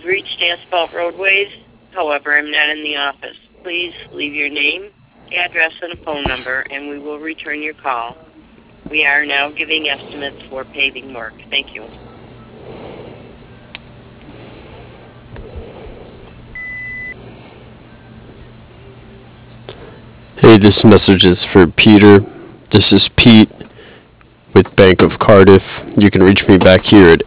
You've reached Asphalt Roadways. However, I'm not in the office. Please leave your name, address, and a phone number, and we will return your call. We are now giving estimates for paving work. Thank you. Hey, this message is for Peter. This is Pete with Bank of Cardiff. You can reach me back here at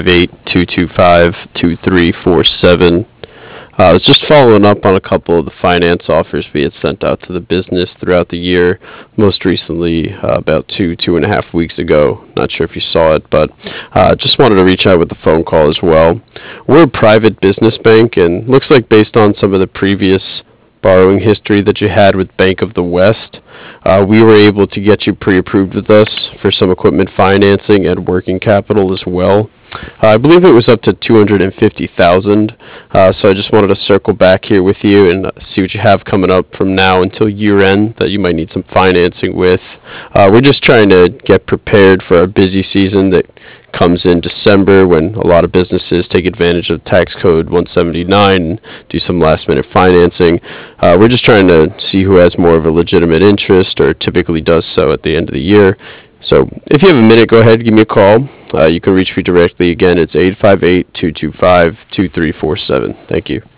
858-225-2347. I was just following up on a couple of the finance offers we had sent out to the business throughout the year, most recently about two and a half weeks ago. Not sure if you saw it, but just wanted to reach out with a phone call as well. We're a private business bank, and looks like based on some of the previous borrowing history that you had with Bank of the West, we were able to get you pre-approved with us for some equipment financing and working capital as well. I believe it was up to $250,000. So I just wanted to circle back here with you and see what you have coming up from now until year end that you might need some financing with. We're just trying to get prepared for a busy season that comes in December when a lot of businesses take advantage of tax code 179 and do some last minute financing. We're just trying to see who has more of a legitimate interest or typically does so at the end of the year. So if you have a minute, go ahead, give me a call. You can reach me directly. Again, it's 858-225-2347. Thank you.